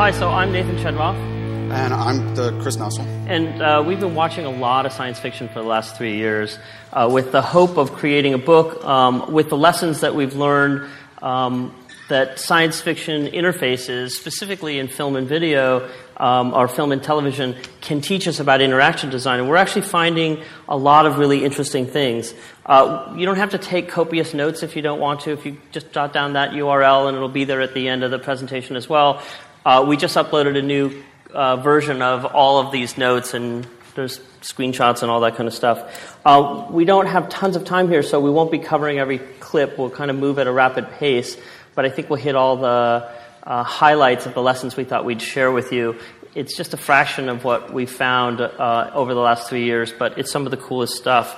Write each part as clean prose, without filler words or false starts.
Hi, so I'm Nathan Shedroff. And I'm Chris Nussel. And we've been watching a lot of science fiction for the last 3 years with the hope of creating a book with the lessons that we've learned that science fiction interfaces, specifically in film and video, or film and television, can teach us about interaction design. And we're actually finding a lot of really interesting things. You don't have to take copious notes if you don't want to. If you just jot down that URL, and it'll be there at the end of the presentation as well. We just uploaded a new version of all of these notes, and there's screenshots and all that kind of stuff. We don't have tons of time here, so we won't be covering every clip. We'll kind of move at a rapid pace, but I think we'll hit all the highlights of the lessons we thought we'd share with you. It's just a fraction of what we found over the last 3 years, but it's some of the coolest stuff.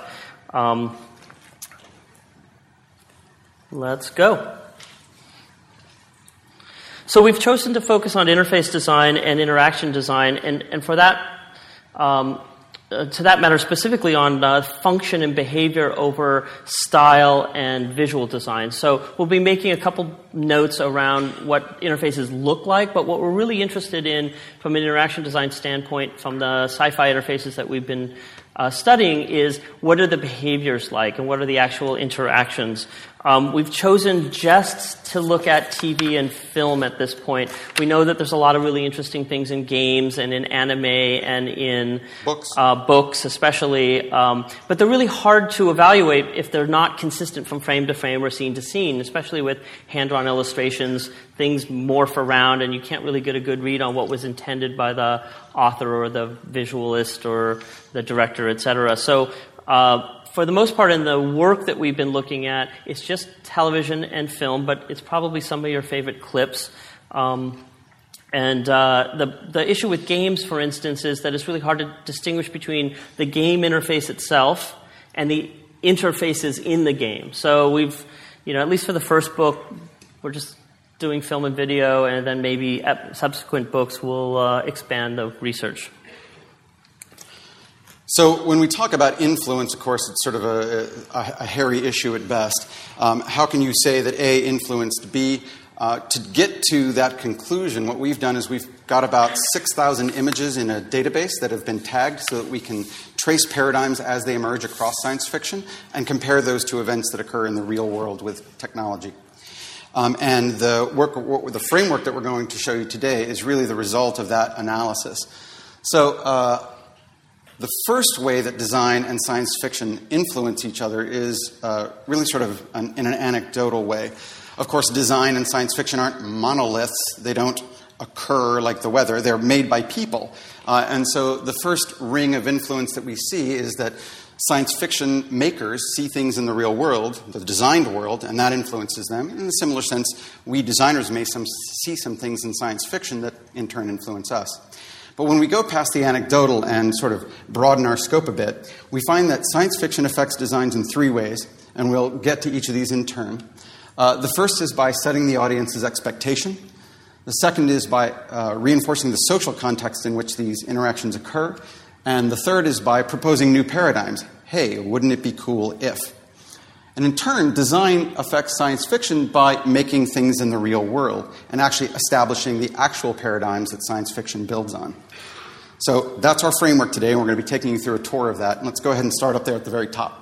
Let's go. So we've chosen to focus on interface design and interaction design, and for that, to that matter, specifically on function and behavior over style and visual design. So we'll be making a couple notes around what interfaces look like, but what we're really interested in from an interaction design standpoint from the sci-fi interfaces that we've been studying is what are the behaviors like and what are the actual interactions. We've chosen just to look at TV and film at this point. We know that there's a lot of really interesting things in games and in anime and in books especially, but they're really hard to evaluate if they're not consistent from frame to frame or scene to scene, especially with hand-drawn illustrations. Things morph around and you can't really get a good read on what was intended by the author or the visualist or the director, etc. So for the most part in the work that we've been looking at, it's just television and film, but it's probably some of your favorite clips. And the issue with games, for instance, is that it's really hard to distinguish between the game interface itself and the interfaces in the game. So we've, at least for the first book, we're just doing film and video, and then maybe subsequent books will expand the research. So when we talk about influence, of course, it's sort of a hairy issue at best. How can you say that A influenced B? To get to that conclusion, what we've done is we've got about 6,000 images in a database that have been tagged so that we can trace paradigms as they emerge across science fiction and compare those to events that occur in the real world with technology. And the framework that we're going to show you today is really the result of that analysis. So the first way that design and science fiction influence each other is really sort of in an anecdotal way. Of course, design and science fiction aren't monoliths. They don't occur like the weather. They're made by people. And so the first ring of influence that we see is that science fiction makers see things in the real world, the designed world, and that influences them. In a similar sense, we designers may see some things in science fiction that in turn influence us. But when we go past the anecdotal and sort of broaden our scope a bit, we find that science fiction affects designs in three ways, and we'll get to each of these in turn. The first is by setting the audience's expectation. The second is by reinforcing the social context in which these interactions occur. And the third is by proposing new paradigms. Hey, wouldn't it be cool if? And in turn, design affects science fiction by making things in the real world and actually establishing the actual paradigms that science fiction builds on. So that's our framework today, and we're going to be taking you through a tour of that. And let's go ahead and start up there at the very top.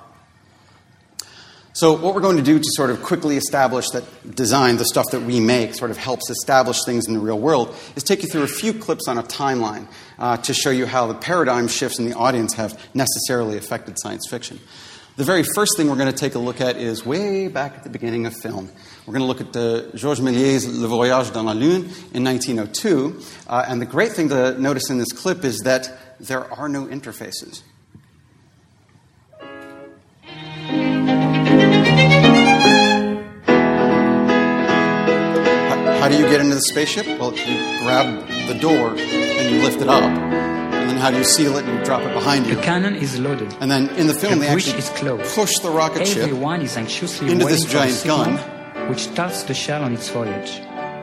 So what we're going to do to sort of quickly establish that design, the stuff that we make, sort of helps establish things in the real world, is take you through a few clips on a timeline to show you how the paradigm shifts in the audience have necessarily affected science fiction. The very first thing we're going to take a look at is way back at the beginning of film. We're going to look at Georges Méliès's Le Voyage dans la Lune in 1902. And the great thing to notice in this clip is that there are no interfaces. How do you get into the spaceship? Well, you grab the door and you lift it up. And then how do you seal it and you drop it behind you? The cannon is loaded. And then in the film, they actually push the rocket ship is anxiously into this giant gun, which starts the shell on its voyage.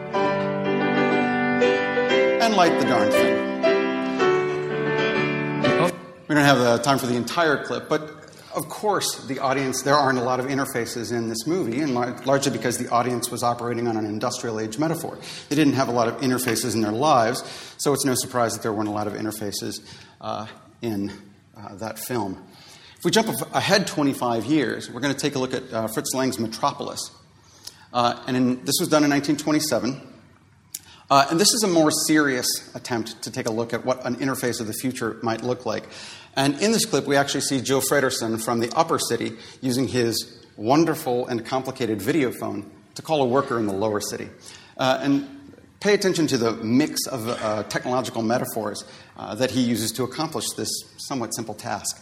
And light the darn thing. We don't have time for the entire clip, but of course, the audience, there aren't a lot of interfaces in this movie, and largely because the audience was operating on an industrial age metaphor. They didn't have a lot of interfaces in their lives, so it's no surprise that there weren't a lot of interfaces in that film. If we jump ahead 25 years, we're going to take a look at Fritz Lang's Metropolis. This was done in 1927. And this is a more serious attempt to take a look at what an interface of the future might look like. And in this clip, we actually see Joe Fredersen from the upper city using his wonderful and complicated video phone to call a worker in the lower city. And pay attention to the mix of technological metaphors that he uses to accomplish this somewhat simple task.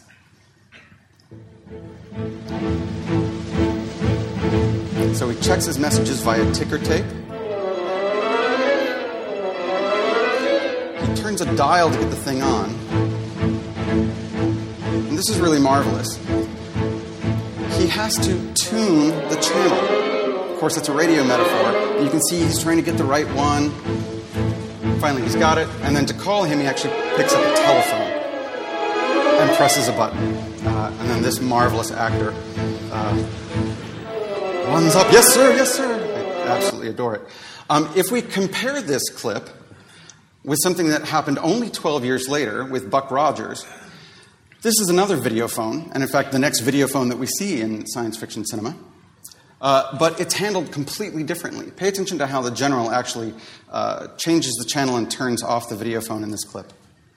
So he checks his messages via ticker tape. He turns a dial to get the thing on. And this is really marvelous. He has to tune the channel. Of course, it's a radio metaphor. You can see he's trying to get the right one. Finally, he's got it. And then to call him, he actually picks up a telephone and presses a button. And then this marvelous actor runs up. Yes, sir. Yes, sir. I absolutely adore it. If we compare this clip with something that happened only 12 years later with Buck Rogers, this is another video phone, and in fact the next video phone that we see in science fiction cinema, but it's handled completely differently. Pay attention to how the general actually changes the channel and turns off the video phone in this clip.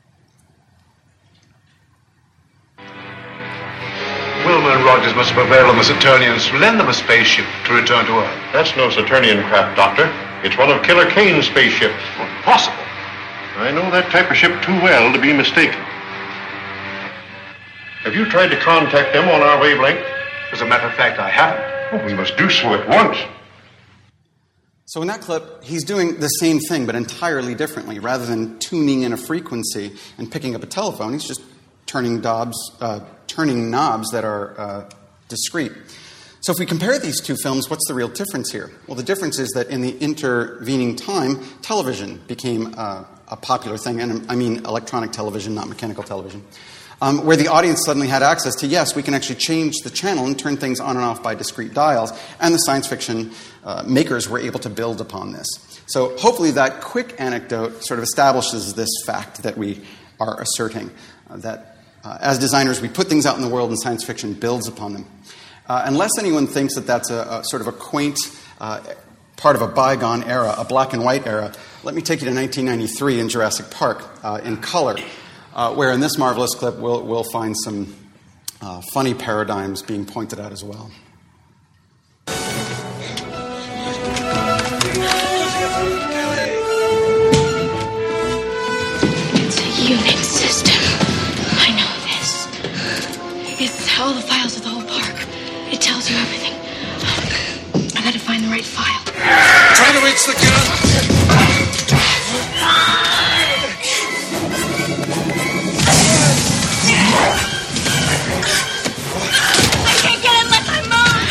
Wilmer and Rogers must have prevailed on the Saturnians to lend them a spaceship to return to Earth. That's no Saturnian craft, Doctor. It's one of Killer Kane's spaceships. Impossible. I know that type of ship too well to be mistaken. Have you tried to contact them on our wavelength? As a matter of fact, I haven't. Well, we must do so at once. So in that clip, he's doing the same thing, but entirely differently. Rather than tuning in a frequency and picking up a telephone, he's just turning knobs that are discrete. So if we compare these two films, what's the real difference here? Well, the difference is that in the intervening time, television became a popular thing, and I mean electronic television, not mechanical television, where the audience suddenly had access to, yes, we can actually change the channel and turn things on and off by discrete dials, and the science fiction makers were able to build upon this. So hopefully that quick anecdote sort of establishes this fact that we are asserting, that as designers, we put things out in the world and science fiction builds upon them. Unless anyone thinks that that's a sort of a quaint part of a bygone era, a black and white era, let me take you to 1993 in Jurassic Park in color, where in this marvelous clip we'll find some funny paradigms being pointed out as well. It's a unit system. I know this. It's all the files of the whole park. It tells you everything. I gotta find the right file. Try to reach the gun. I can't get it unless I move.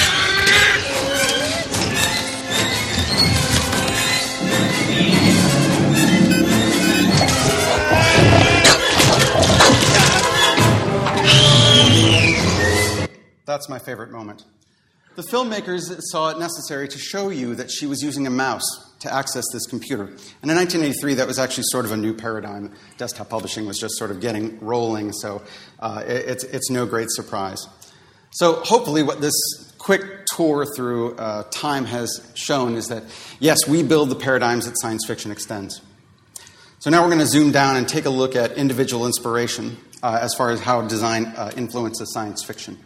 That's my favorite moment. The filmmakers saw it necessary to show you that she was using a mouse to access this computer. And in 1983, that was actually sort of a new paradigm. Desktop publishing was just sort of getting rolling, so it's no great surprise. So hopefully what this quick tour through time has shown is that, yes, we build the paradigms that science fiction extends. So now we're going to zoom down and take a look at individual inspiration as far as how design influences science fiction.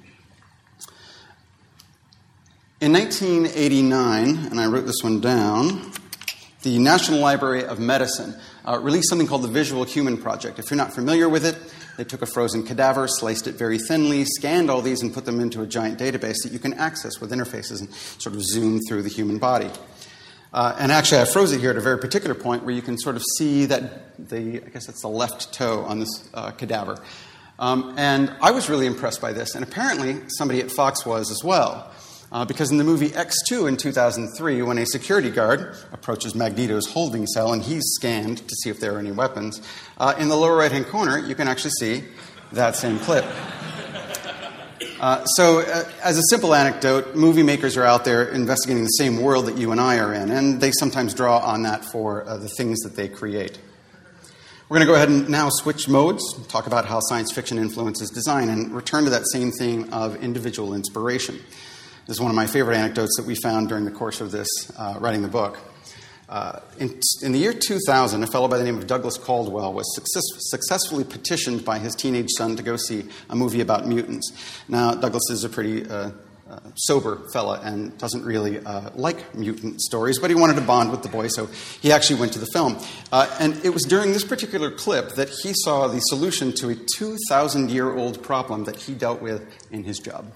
In 1989, and I wrote this one down, the National Library of Medicine released something called the Visual Human Project. If you're not familiar with it, they took a frozen cadaver, sliced it very thinly, scanned all these, and put them into a giant database that you can access with interfaces and sort of zoom through the human body. And actually, I froze it here at a very particular point where you can sort of see that I guess that's the left toe on this cadaver. And I was really impressed by this, and apparently somebody at Fox was as well. Because in the movie X2 in 2003, when a security guard approaches Magneto's holding cell and he's scanned to see if there are any weapons, in the lower right-hand corner, you can actually see that same clip. As a simple anecdote, movie makers are out there investigating the same world that you and I are in, and they sometimes draw on that for the things that they create. We're going to go ahead and now switch modes, talk about how science fiction influences design, and return to that same theme of individual inspiration. This is one of my favorite anecdotes that we found during the course of this, writing the book. In the year 2000, a fellow by the name of Douglas Caldwell was successfully petitioned by his teenage son to go see a movie about mutants. Now, Douglas is a pretty sober fella and doesn't really like mutant stories, but he wanted to bond with the boy, so he actually went to the film. And it was during this particular clip that he saw the solution to a 2,000-year-old problem that he dealt with in his job.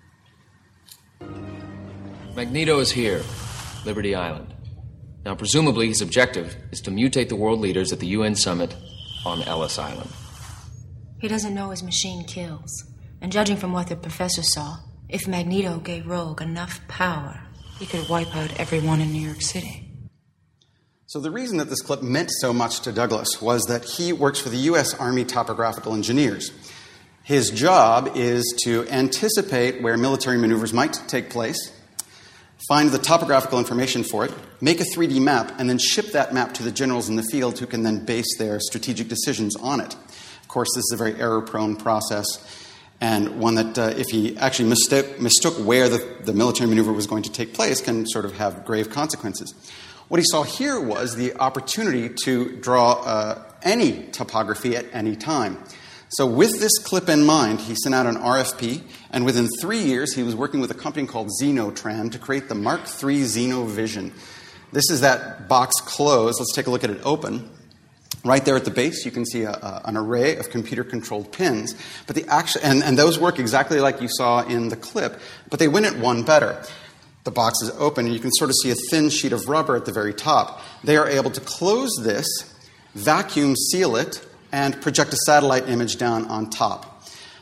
Magneto is here, Liberty Island. Now, presumably, his objective is to mutate the world leaders at the UN summit on Ellis Island. He doesn't know his machine kills. And judging from what the professor saw, if Magneto gave Rogue enough power, he could wipe out everyone in New York City. So the reason that this clip meant so much to Douglas was that he works for the U.S. Army Topographical Engineers. His job is to anticipate where military maneuvers might take place, find the topographical information for it, make a 3D map, and then ship that map to the generals in the field who can then base their strategic decisions on it. Of course, this is a very error-prone process, and one that if he actually mistook where the military maneuver was going to take place can sort of have grave consequences. What he saw here was the opportunity to draw any topography at any time. So with this clip in mind, he sent out an RFP, and within 3 years, he was working with a company called Xenotran to create the Mark III Xenovision. This is that box closed. Let's take a look at it open. Right there at the base, you can see an array of computer-controlled pins, but and those work exactly like you saw in the clip, but they win at one better. The box is open, and you can sort of see a thin sheet of rubber at the very top. They are able to close this, vacuum seal it, and project a satellite image down on top.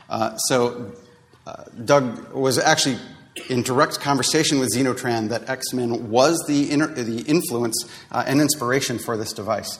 Doug was actually in direct conversation with Xenotran that X-Men was the influence and inspiration for this device.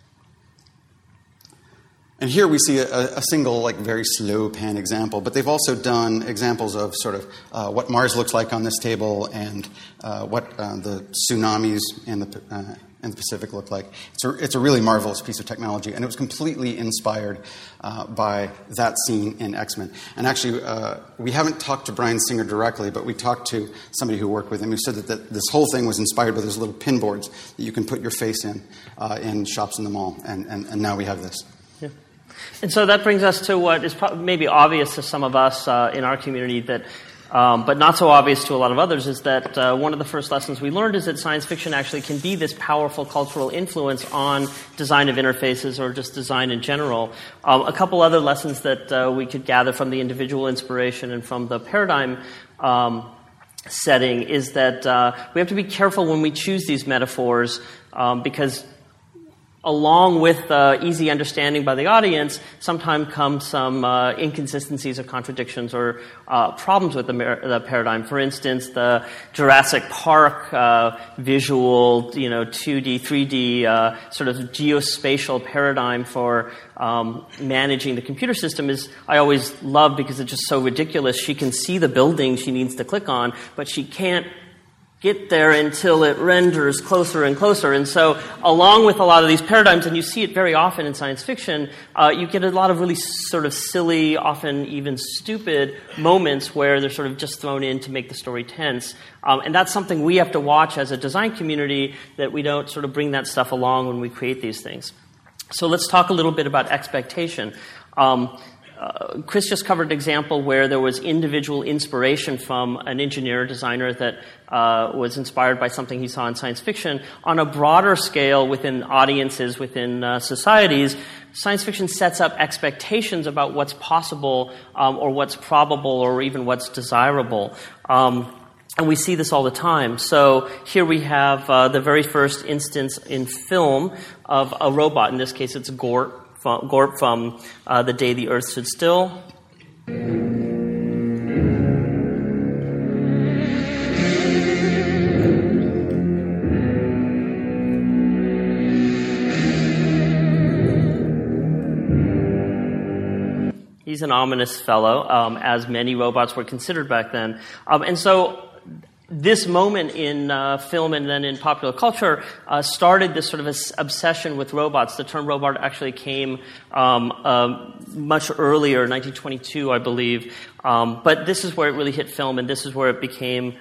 And here we see a single, very slow pan example, but they've also done examples of sort of what Mars looks like on this table and what the tsunamis in the Pacific look like. It's a really marvelous piece of technology, and it was completely inspired by that scene in X-Men. And actually, we haven't talked to Bryan Singer directly, but we talked to somebody who worked with him who said that this whole thing was inspired by those little pin boards that you can put your face in shops in the mall, and now we have this. Yeah. And so that brings us to what is maybe obvious to some of us in our community that but not so obvious to a lot of others, is that one of the first lessons we learned is that science fiction actually can be this powerful cultural influence on design of interfaces or just design in general. A couple other lessons that we could gather from the individual inspiration and from the paradigm setting is that we have to be careful when we choose these metaphors because along with easy understanding by the audience, sometimes come some inconsistencies or contradictions or problems with the paradigm. For instance, the Jurassic Park visual, 2D, 3D sort of geospatial paradigm for managing the computer system is, I always love because it's just so ridiculous. She can see the building she needs to click on, but she can't get there until it renders closer and closer. And so along with a lot of these paradigms, and you see it very often in science fiction, you get a lot of really sort of silly, often even stupid moments where they're sort of just thrown in to make the story tense. And that's something we have to watch as a design community, that we don't sort of bring that stuff along when we create these things. So let's talk a little bit about expectation. Chris just covered an example where there was individual inspiration from an engineer or designer that was inspired by something he saw in science fiction. On a broader scale, within audiences, within societies, science fiction sets up expectations about what's possible or what's probable or even what's desirable. And we see this all the time. So here we have the very first instance in film of a robot. In this case, it's Gorp from The Day the Earth Stood Still. He's an ominous fellow, as many robots were considered back then. And so this moment in film and then in popular culture started this sort of obsession with robots. The term robot actually came much earlier, 1922, I believe. But this is where it really hit film, and this is where it became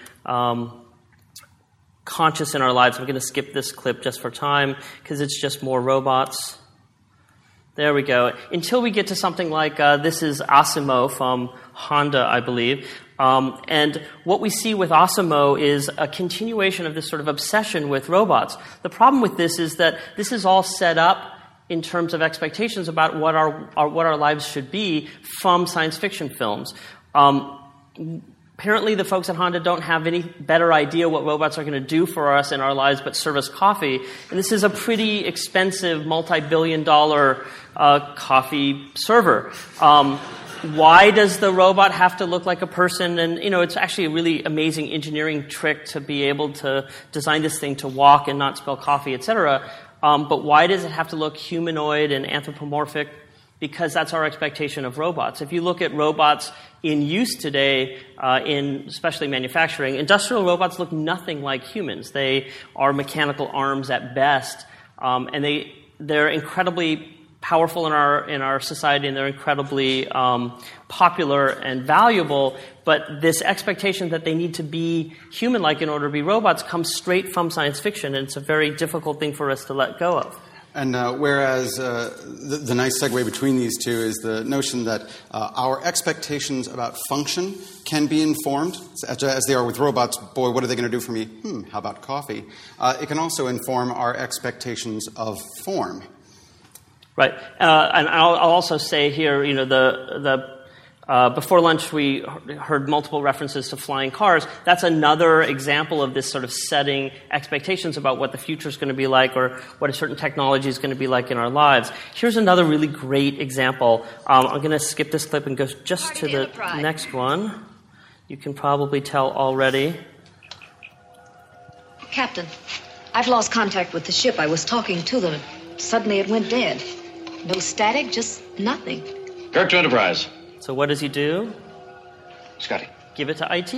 conscious in our lives. I'm going to skip this clip just for time, because it's just more robots. There we go. Until we get to something like, this is Asimo from Honda, I believe. And what we see with Asimo is a continuation of this sort of obsession with robots. The problem with this is that this is all set up in terms of expectations about what our lives should be from science fiction films. Apparently, the folks at Honda don't have any better idea what robots are going to do for us in our lives but serve us coffee. And this is a pretty expensive, multi-billion-dollar coffee server. Why does the robot have to look like a person? And, it's actually a really amazing engineering trick to be able to design this thing to walk and not spill coffee, etc. But why does it have to look humanoid and anthropomorphic? Because that's our expectation of robots. If you look at robots in use today, in especially manufacturing, industrial robots look nothing like humans. They are mechanical arms at best, and they're incredibly powerful in our society, and they're incredibly popular and valuable. But this expectation that they need to be human-like in order to be robots comes straight from science fiction, and it's a very difficult thing for us to let go of. And whereas the nice segue between these two is the notion that our expectations about function can be informed, as they are with robots. Boy, what are they going to do for me? How about coffee? It can also inform our expectations of form. Right. And I'll also say here, before lunch we heard multiple references to flying cars. That's another example of this sort of setting expectations about what the future is going to be like or what a certain technology is going to be like in our lives. Here's another really great example. I'm going to skip this clip and go just to the next one. You can probably tell already. Captain, I've lost contact with the ship. I was talking to them. Suddenly it went dead. No static, just nothing. Kirk to Enterprise. So what does he do? Scotty. Give it to IT.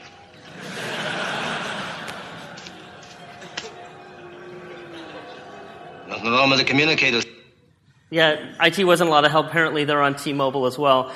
Nothing wrong with the communicators. Yeah, IT wasn't allowed to help. Apparently they're on T-Mobile as well.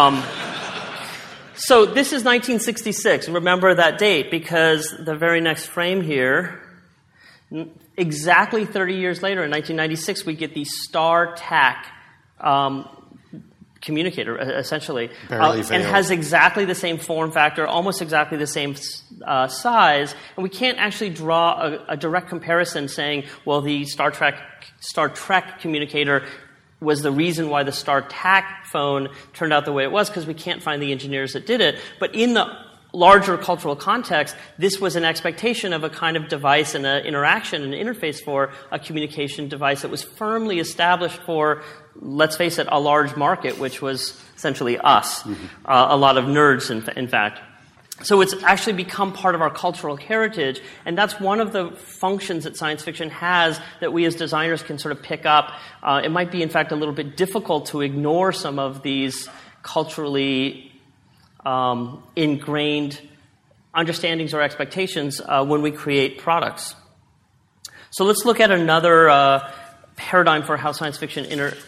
So this is 1966. Remember that date, because the very next frame here, exactly 30 years later, in 1996, we get the StarTAC communicator, essentially. And has exactly the same form factor, almost exactly the same size. And we can't actually draw a direct comparison saying, well, the Star Trek communicator was the reason why the StarTAC phone turned out the way it was, because we can't find the engineers that did it. But in the larger cultural context, this was an expectation of a kind of device and an interaction, an interface for a communication device that was firmly established for, let's face it, a large market, which was essentially us, a lot of nerds, in fact. So it's actually become part of our cultural heritage, and that's one of the functions that science fiction has that we as designers can sort of pick up. It might be, in fact, a little bit difficult to ignore some of these culturally ingrained understandings or expectations when we create products. So let's look at another paradigm for how science fiction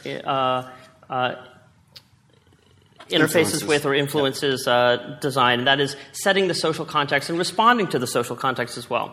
interfaces with or influences design, and that is setting the social context and responding to the social context as well.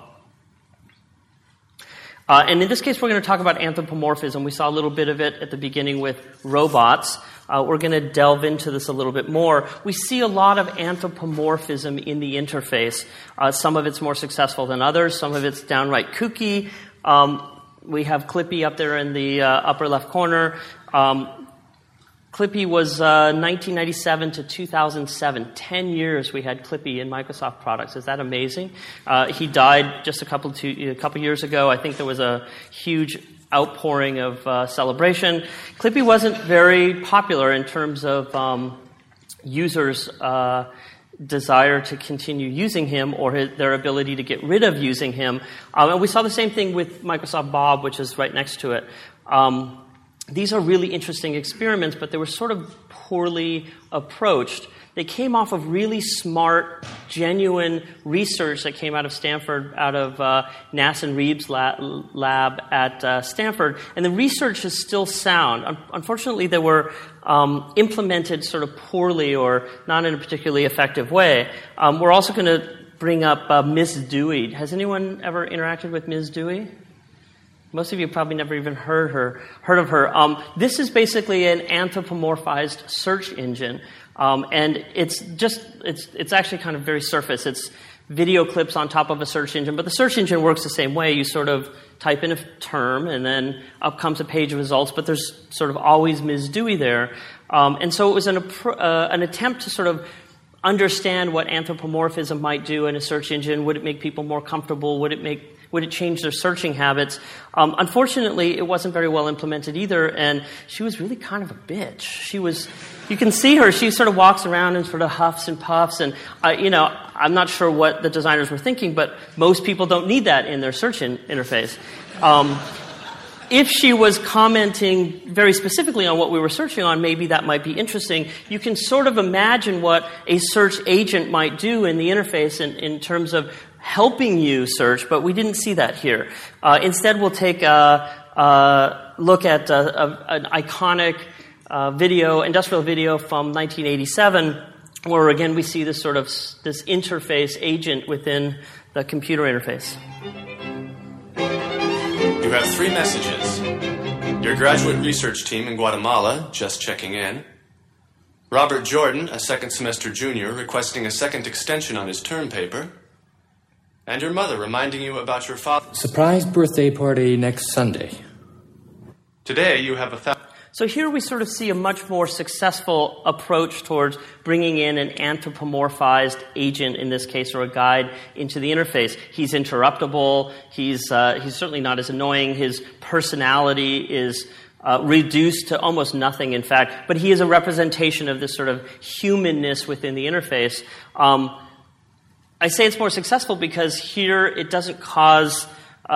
And in this case, we're going to talk about anthropomorphism. We saw a little bit of it at the beginning with robots. We're going to delve into this a little bit more. We see a lot of anthropomorphism in the interface. Some of it's more successful than others. Some of it's downright kooky. We have Clippy up there in the upper left corner. Clippy was 1997 to 2007. 10 years we had Clippy in Microsoft products. Is that amazing? He died just a couple years ago. I think there was a huge outpouring of celebration. Clippy wasn't very popular in terms of users' desire to continue using him or their ability to get rid of using him. And we saw the same thing with Microsoft Bob, which is right next to it. these are really interesting experiments, but they were sort of poorly approached. They came off of really smart, genuine research that came out of Stanford, out of NASA and Reeves' lab at Stanford. And the research is still sound. Unfortunately, they were implemented sort of poorly or not in a particularly effective way. We're also going to bring up Ms. Dewey. Has anyone ever interacted with Ms. Dewey? Most of you probably never even heard of her. This is basically an anthropomorphized search engine. And it's actually kind of very surface. It's video clips on top of a search engine, but the search engine works the same way. You sort of type in a term, and then up comes a page of results, but there's sort of always Ms. Dewey there. And so it was an attempt to sort of understand what anthropomorphism might do in a search engine. Would it make people more comfortable? Would it change their searching habits? Unfortunately, it wasn't very well implemented either, and she was really kind of a bitch. You can see her, she sort of walks around and sort of huffs and puffs, and, I'm not sure what the designers were thinking, but most people don't need that in their search interface. If she was commenting very specifically on what we were searching on, maybe that might be interesting. You can sort of imagine what a search agent might do in the interface in terms of helping you search, but we didn't see that here. Instead, we'll take a look at an iconic industrial video from 1987, where again we see this interface agent within the computer interface. You have 3 messages. Your graduate research team in Guatemala, just checking in. Robert Jordan, a second semester junior, requesting a second extension on his term paper. And your mother reminding you about your father. Surprise birthday party next Sunday. Today you have So here we sort of see a much more successful approach towards bringing in an anthropomorphized agent, in this case, or a guide, into the interface. He's interruptible. He's certainly not as annoying. His personality is reduced to almost nothing, in fact. But he is a representation of this sort of humanness within the interface. I say it's more successful because here it doesn't cause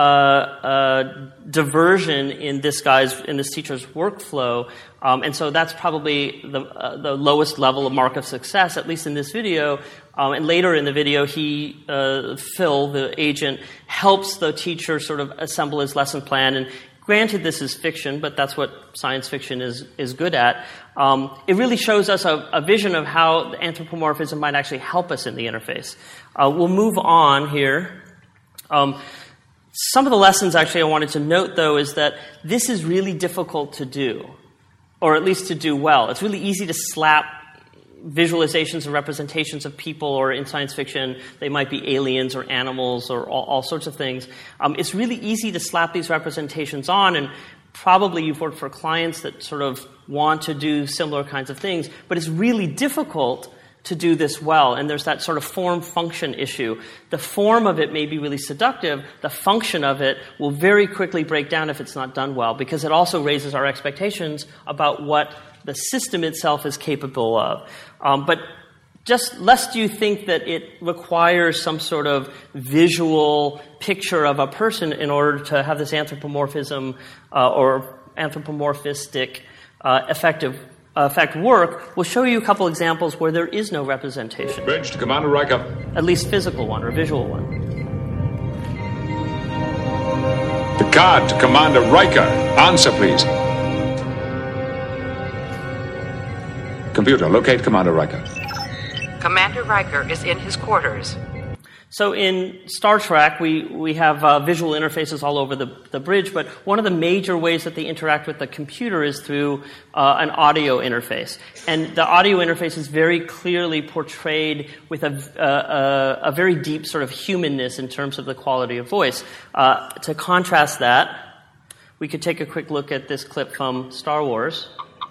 diversion in this teacher's workflow, and so that's probably the lowest level of mark of success, at least in this video. And later in the video, Phil, the agent, helps the teacher sort of assemble his lesson plan. And granted, this is fiction, but that's what science fiction is good at. It really shows us a vision of how anthropomorphism might actually help us in the interface. We'll move on here. Some of the lessons actually I wanted to note, though, is that this is really difficult to do, or at least to do well. It's really easy to slap visualizations and representations of people, or in science fiction, they might be aliens or animals or all sorts of things. It's really easy to slap these representations on, and probably you've worked for clients that sort of want to do similar kinds of things, but it's really difficult to do this well, and there's that sort of form-function issue. The form of it may be really seductive. The function of it will very quickly break down if it's not done well, because it also raises our expectations about what the system itself is capable of. But just lest you think that it requires some sort of visual picture of a person in order to have this anthropomorphism or anthropomorphistic effect work, we'll show you a couple examples where there is no representation. Bridge to Commander Riker. At least physical one or visual one. Picard to Commander Riker. Answer, please. Computer, locate Commander Riker. Commander Riker is in his quarters. So in Star Trek, we have visual interfaces all over the bridge, but one of the major ways that they interact with the computer is through an audio interface. And the audio interface is very clearly portrayed with a very deep sort of humanness in terms of the quality of voice. To contrast that, we could take a quick look at this clip from Star Wars.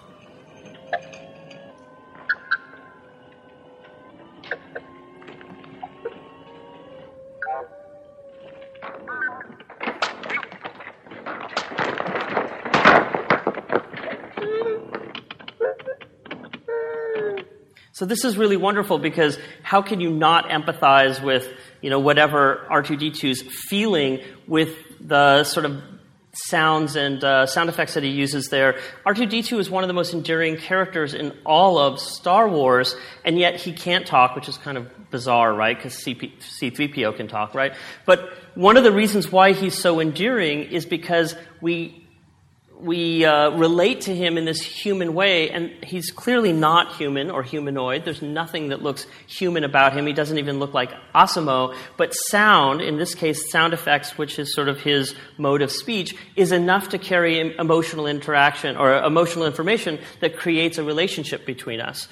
So this is really wonderful, because how can you not empathize with, whatever R2-D2's feeling with the sort of sounds and sound effects that he uses there. R2-D2 is one of the most endearing characters in all of Star Wars, and yet he can't talk, which is kind of bizarre, right? Because C-3PO can talk, right? But one of the reasons why he's so endearing is because we relate to him in this human way, and he's clearly not human or humanoid. There's nothing that looks human about him. He doesn't even look like Asimo. But sound, in this case sound effects, which is sort of his mode of speech, is enough to carry emotional interaction or emotional information that creates a relationship between us.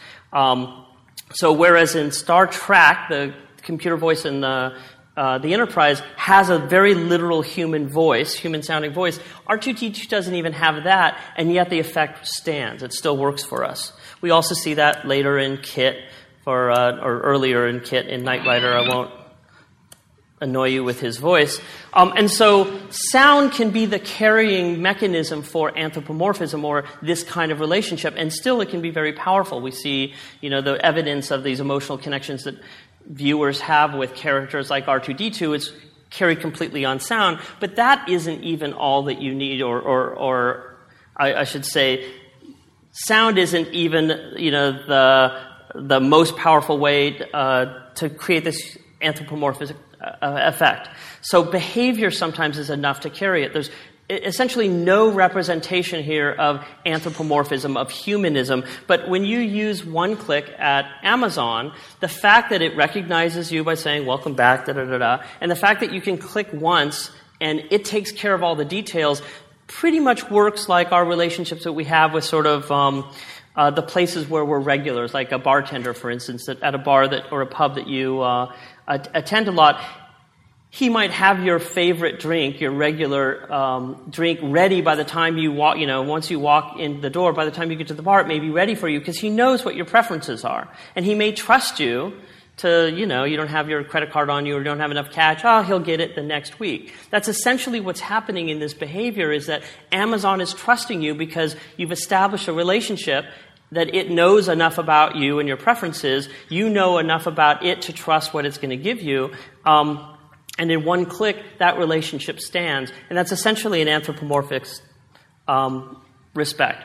So whereas in Star Trek, the computer voice in the Enterprise has a very literal human voice, human-sounding voice. R2-D2 doesn't even have that, and yet the effect stands. It still works for us. We also see that later in KITT, or earlier in KITT in Knight Rider. I won't annoy you with his voice. And so sound can be the carrying mechanism for anthropomorphism or this kind of relationship, and still it can be very powerful. We see, the evidence of these emotional connections that viewers have with characters like R2-D2. It's carried completely on sound, but that isn't even all that you need, or I should say, sound isn't even the most powerful way to create this anthropomorphic effect. So behavior sometimes is enough to carry it. There's essentially no representation here of anthropomorphism, of humanism. But when you use one click at Amazon, the fact that it recognizes you by saying, welcome back, da-da-da-da, and the fact that you can click once and it takes care of all the details pretty much works like our relationships that we have with sort of the places where we're regulars, like a bartender, for instance, at a bar or a pub that you attend a lot. He might have your favorite drink, your regular drink, ready by the time you walk, once you walk in the door, by the time you get to the bar, it may be ready for you because he knows what your preferences are. And he may trust you to, you don't have your credit card on you or you don't have enough cash. He'll get it the next week. That's essentially what's happening in this behavior, is that Amazon is trusting you because you've established a relationship that it knows enough about you and your preferences. You know enough about it to trust what it's going to give you. And in one click, that relationship stands. And that's essentially an anthropomorphic respect.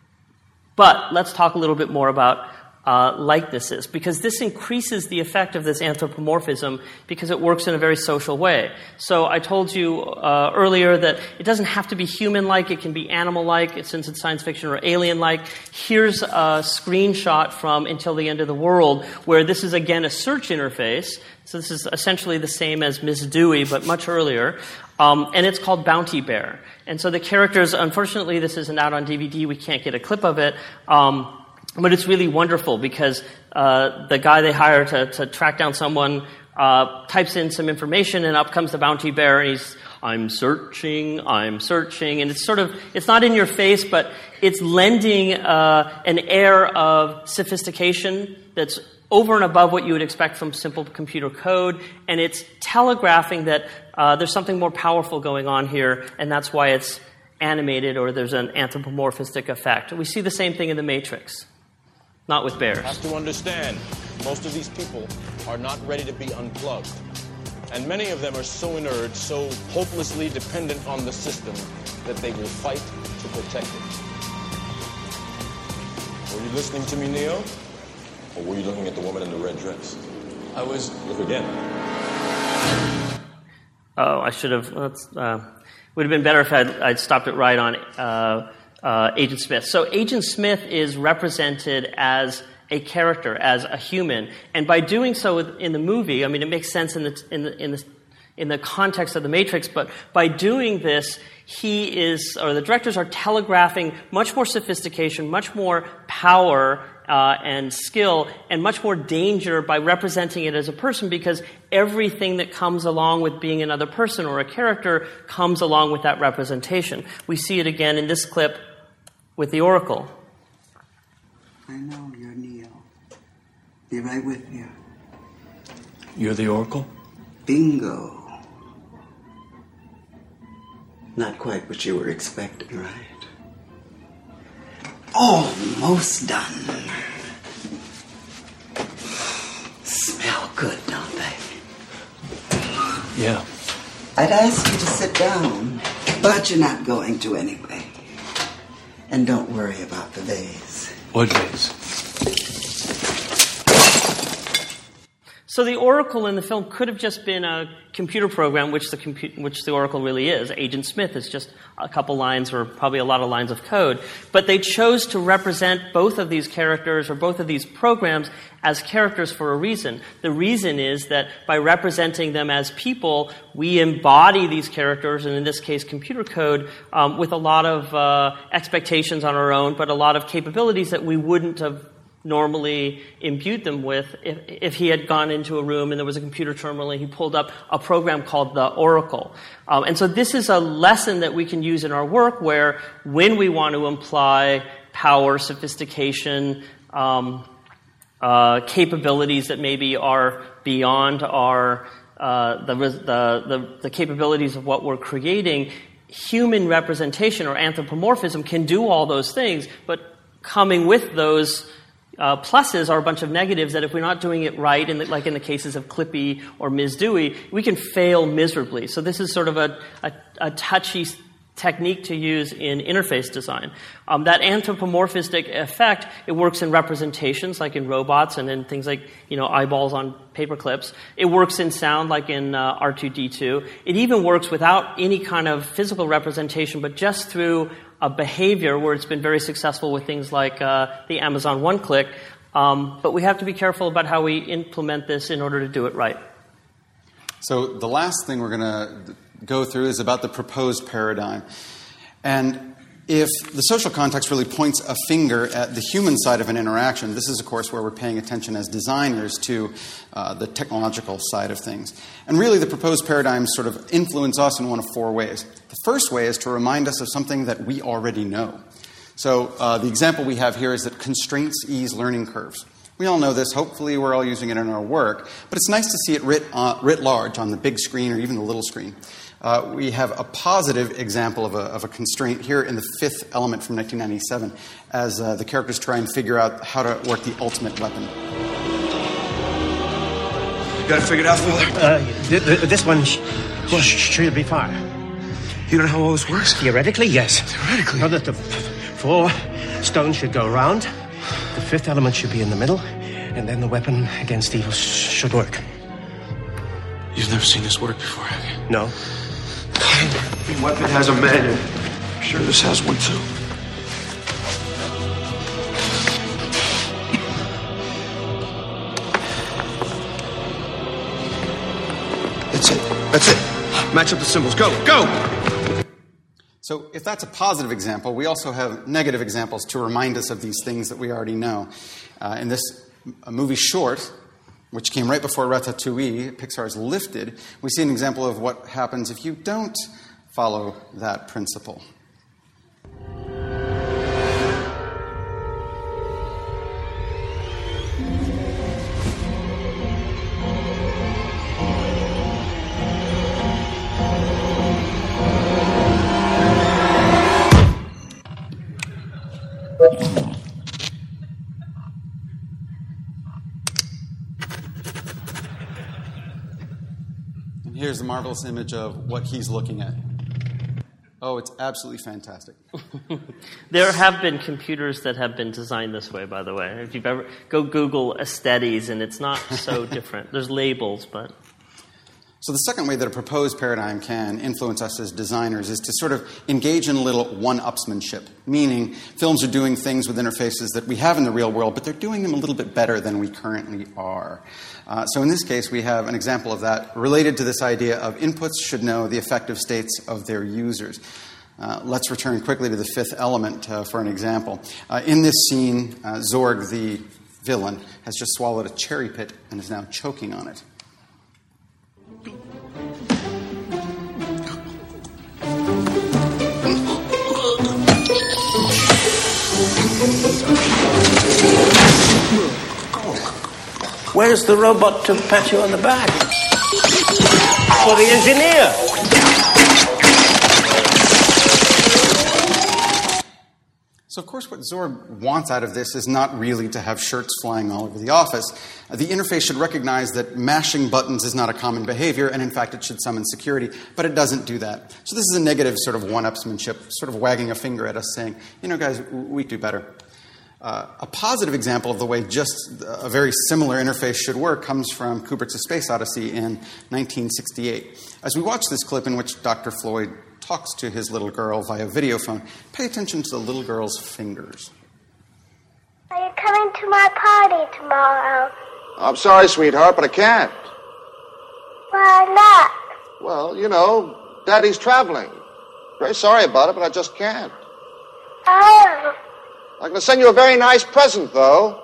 But let's talk a little bit more about likenesses, because this increases the effect of this anthropomorphism because it works in a very social way. So I told you earlier that it doesn't have to be human-like. It can be animal-like, since it's science fiction, or alien-like. Here's a screenshot from Until the End of the World, where this is, again, a search interface. So this is essentially the same as Miss Dewey, but much earlier. And it's called Bounty Bear. And so the characters, unfortunately, this isn't out on DVD. We can't get a clip of it. But it's really wonderful because the guy they hire to track down someone types in some information, and up comes the Bounty Bear, and I'm searching, and it's not in your face, but it's lending an air of sophistication that's over and above what you would expect from simple computer code, and it's telegraphing that there's something more powerful going on here, and that's why it's animated, or there's an anthropomorphistic effect. We see the same thing in The Matrix, not with bears. You have to understand, most of these people are not ready to be unplugged. And many of them are so inert, so hopelessly dependent on the system, that they will fight to protect it. Were you listening to me, Neo? Or were you looking at the woman in the red dress? I was. Look again. Oh, I should have. Would have been better if I'd stopped it right on Agent Smith. So Agent Smith is represented as a character, as a human, and by doing so in the movie, I mean, it makes sense in the context of The Matrix. But by doing this, the directors are telegraphing much more sophistication, much more power and skill, and much more danger by representing it as a person, because everything that comes along with being another person or a character comes along with that representation. We see it again in this clip with the Oracle. I know you're Neo. Be right with you. You're the Oracle? Bingo. Not quite what you were expecting, right? Almost done. Smell good, don't they? Yeah. I'd ask you to sit down. But you're not going to anyway. And don't worry about the vase. What vase? So the Oracle in the film could have just been a computer program, which the Oracle really is. Agent Smith is just a couple lines or probably a lot of lines of code. But they chose to represent both of these characters or both of these programs as characters for a reason. The reason is that by representing them as people, we embody these characters, and in this case computer code, with a lot of expectations on our own, but a lot of capabilities that we wouldn't have normally imbued them with if he had gone into a room and there was a computer terminal and he pulled up a program called the Oracle. And so this is a lesson that we can use in our work where when we want to imply power, sophistication, capabilities that maybe are beyond our the capabilities of what we're creating, human representation or anthropomorphism can do all those things, but coming with those pluses are a bunch of negatives that if we're not doing it right, like in the cases of Clippy or Ms. Dewey, we can fail miserably. So this is sort of a touchy technique to use in interface design. That anthropomorphistic effect, it works in representations like in robots and in things like, eyeballs on paper clips. It works in sound like in R2-D2. It even works without any kind of physical representation, but just through a behavior where it's been very successful with things like the Amazon one-click. But we have to be careful about how we implement this in order to do it right. So the last thing we're going to go through is about the proposed paradigm. And if the social context really points a finger at the human side of an interaction, this is, of course, where we're paying attention as designers to the technological side of things. And really, the proposed paradigms sort of influence us in one of four ways. The first way is to remind us of something that we already know. So the example we have here is that constraints ease learning curves. We all know this. Hopefully, we're all using it in our work. But it's nice to see it writ large on the big screen or even the little screen. We have a positive example of a constraint here in the fifth element from 1997 as the characters try and figure out how to work the ultimate weapon. You got it figured out, Father? This one should be fire. You don't know how all this works? Theoretically, yes. Theoretically? Know that the four stones should go around, the fifth element should be in the middle, and then the weapon against evil should work. You've never seen this work before, have you? No. The weapon has a manual. I'm sure this has one, too. That's it. Match up the symbols. Go. So if that's a positive example, we also have negative examples to remind us of these things that we already know. In this movie short, which came right before Ratatouille, Pixar's Lifted, we see an example of what happens if you don't follow that principle. Here's the marvelous image of what he's looking at. Oh, it's absolutely fantastic. There have been computers that have been designed this way, by the way. If you've ever go Google Aesthetes, and it's not so different. There's labels, but. So the second way that a proposed paradigm can influence us as designers is to sort of engage in a little one-upsmanship, meaning films are doing things with interfaces that we have in the real world, but they're doing them a little bit better than we currently are. So in this case, we have an example of that related to this idea of inputs should know the effective states of their users. Let's return quickly to the fifth element for an example. In this scene, Zorg, the villain, has just swallowed a cherry pit and is now choking on it. Where's the robot to pat you on the back? For the engineer! So, of course, what Zorb wants out of this is not really to have shirts flying all over the office. The interface should recognize that mashing buttons is not a common behavior, and in fact it should summon security, but it doesn't do that. So this is a negative sort of one-upsmanship, sort of wagging a finger at us saying, guys, we do better. A positive example of the way just a very similar interface should work comes from Kubrick's A Space Odyssey in 1968. As we watch this clip in which Dr. Floyd talks to his little girl via video phone, pay attention to the little girl's fingers. Are you coming to my party tomorrow? I'm sorry, sweetheart, but I can't. Why not? Well, Daddy's traveling. Very sorry about it, but I just can't. Oh. I'm going to send you a very nice present, though.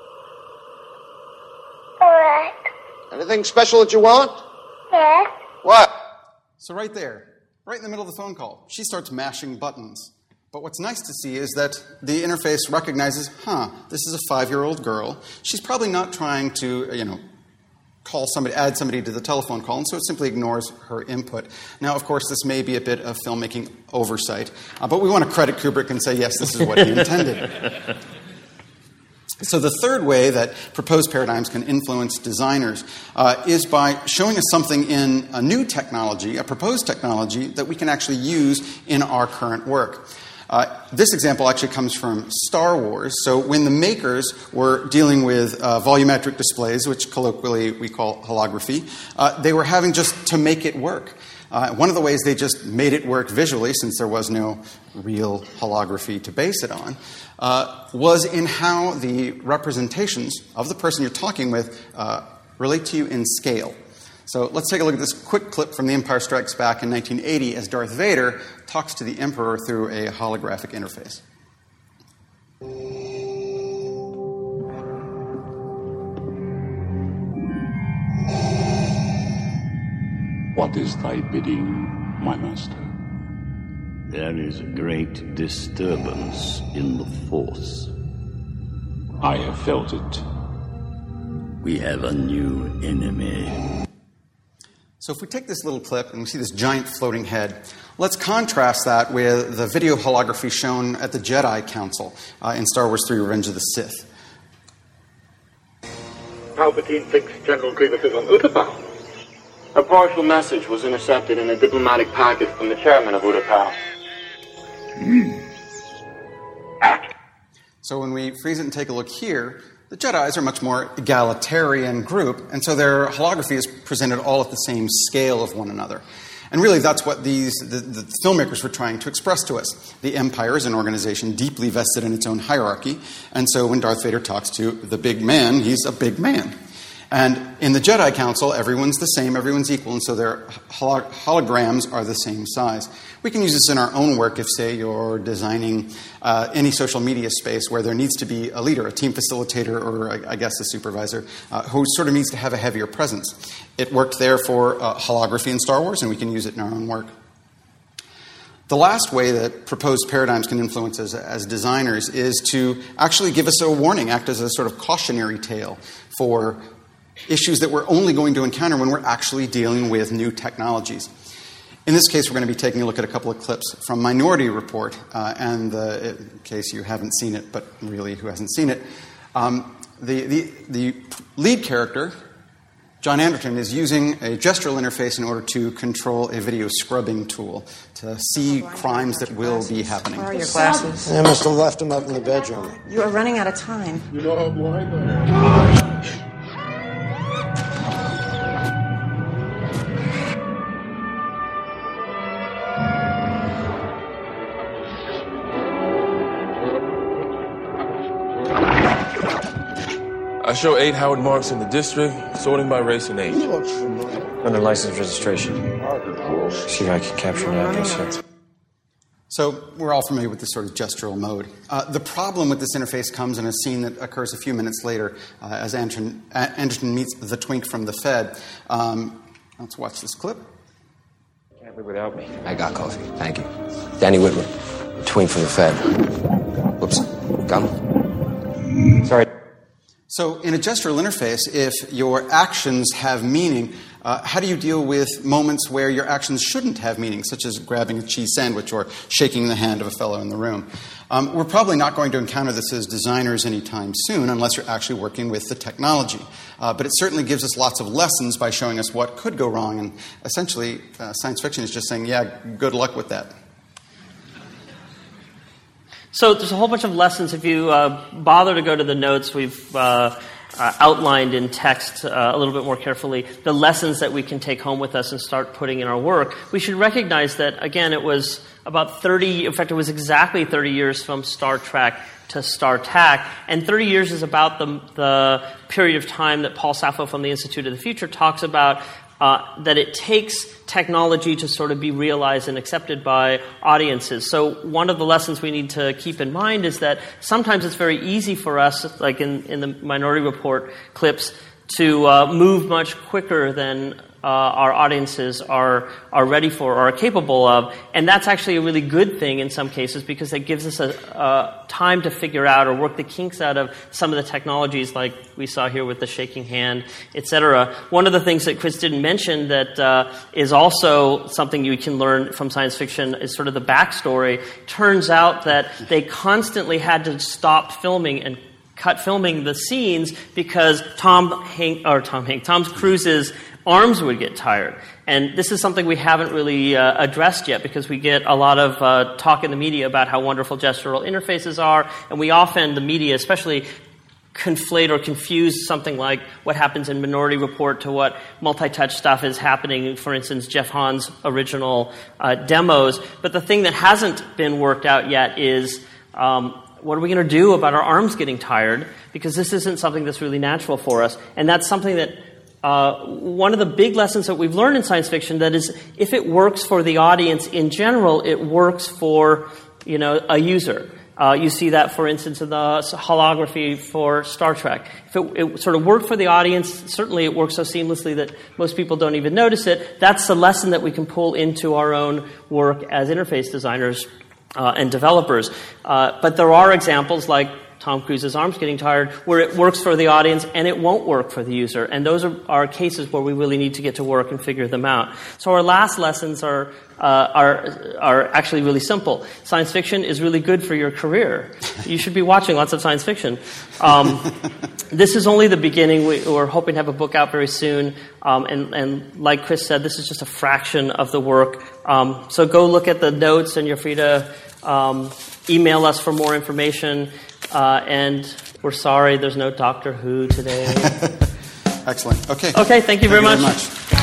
All right. Anything special that you want? Yes. What? So right there, right in the middle of the phone call, she starts mashing buttons. But what's nice to see is that the interface recognizes, this is a 5-year-old girl. She's probably not trying to, call somebody, add somebody to the telephone call, and so it simply ignores her input. Now, of course, this may be a bit of filmmaking oversight, but we want to credit Kubrick and say, yes, this is what he intended. So the third way that proposed paradigms can influence designers is by showing us something in a new technology, a proposed technology, that we can actually use in our current work. This example actually comes from Star Wars. So when the makers were dealing with volumetric displays, which colloquially we call holography, they were having just to make it work. One of the ways they just made it work visually, since there was no real holography to base it on, was in how the representations of the person you're talking with relate to you in scale. So let's take a look at this quick clip from The Empire Strikes Back in 1980 as Darth Vader talks to the Emperor through a holographic interface. What is thy bidding, my master? There is a great disturbance in the Force. I have felt it. We have a new enemy. So if we take this little clip and we see this giant floating head, let's contrast that with the video holography shown at the Jedi Council in Star Wars III: Revenge of the Sith. Palpatine thinks General Grievous is on Utapau. A partial message was intercepted in a diplomatic packet from the chairman of Utapau. So when we freeze it and take a look here, the Jedis are a much more egalitarian group, and so their holography is presented all at the same scale of one another. And really, that's what the filmmakers were trying to express to us. The Empire is an organization deeply vested in its own hierarchy, and so when Darth Vader talks to the big man, he's a big man. And in the Jedi Council, everyone's the same, everyone's equal, and so their holograms are the same size. We can use this in our own work if, say, you're designing any social media space where there needs to be a leader, a team facilitator, or I guess a supervisor, who sort of needs to have a heavier presence. It worked there for holography in Star Wars, and we can use it in our own work. The last way that proposed paradigms can influence us as designers is to actually give us a warning, act as a sort of cautionary tale for issues that we're only going to encounter when we're actually dealing with new technologies. In this case, we're going to be taking a look at a couple of clips from Minority Report, and in case you haven't seen it, but really who hasn't seen it, the lead character, John Anderton, is using a gestural interface in order to control a video scrubbing tool to see crimes that will be happening. Where are your glasses? I must have left them up in the bedroom. You are running out of time. You know how blind I am. I show 8 Howard Marks in the district, sorting by race and age. Under license registration. See if I can capture an address here. So we're all familiar with this sort of gestural mode. The problem with this interface comes in a scene that occurs a few minutes later as Anderton meets the twink from the Fed. Let's watch this clip. Can't live without me. I got coffee. Thank you. Danny Whitmer, the twink from the Fed. Whoops. Got him. Sorry. So in a gestural interface, if your actions have meaning, How do you deal with moments where your actions shouldn't have meaning, such as grabbing a cheese sandwich or shaking the hand of a fellow in the room? We're probably not going to encounter this as designers anytime soon unless you're actually working with the technology. But it certainly gives us lots of lessons by showing us what could go wrong. And essentially, science fiction is just saying, yeah, good luck with that. So there's a whole bunch of lessons. If you bother to go to the notes, we've outlined in text a little bit more carefully the lessons that we can take home with us and start putting in our work. We should recognize that, again, it was about 30, in fact, it was exactly 30 years from Star Trek to StarTAC, and 30 years is about the period of time that Paul Sappho from the Institute of the Future talks about, that it takes technology to sort of be realized and accepted by audiences. So one of the lessons we need to keep in mind is that sometimes it's very easy for us, like in the Minority Report clips, to move much quicker than our audiences are ready for or are capable of. And that's actually a really good thing in some cases because it gives us a time to figure out or work the kinks out of some of the technologies like we saw here with the shaking hand, etc. One of the things that Chris didn't mention that is also something you can learn from science fiction is sort of the backstory. Turns out that they constantly had to stop filming and cut filming the scenes because Tom Cruise's arms would get tired. And this is something we haven't really addressed yet because we get a lot of talk in the media about how wonderful gestural interfaces are, and we often, the media especially, conflate or confuse something like what happens in Minority Report to what multi-touch stuff is happening, for instance, Jeff Hahn's original demos. But the thing that hasn't been worked out yet is what are we going to do about our arms getting tired? Because this isn't something that's really natural for us. And that's something that one of the big lessons that we've learned in science fiction, that is, if it works for the audience in general, it works for, a user. You see that, for instance, in the holography for Star Trek. If it sort of worked for the audience, certainly it works so seamlessly that most people don't even notice it. That's the lesson that we can pull into our own work as interface designers and developers. But there are examples like Tom Cruise's arms getting tired where it works for the audience and it won't work for the user. And those are cases where we really need to get to work and figure them out. So our last lessons are actually really simple. Science fiction is really good for your career. You should be watching lots of science fiction. This is only the beginning. We're hoping to have a book out very soon. And like Chris said, this is just a fraction of the work. So go look at the notes, and you're free to email us for more information. And we're sorry there's no Doctor Who today. Excellent. Okay. Okay, thank you very much.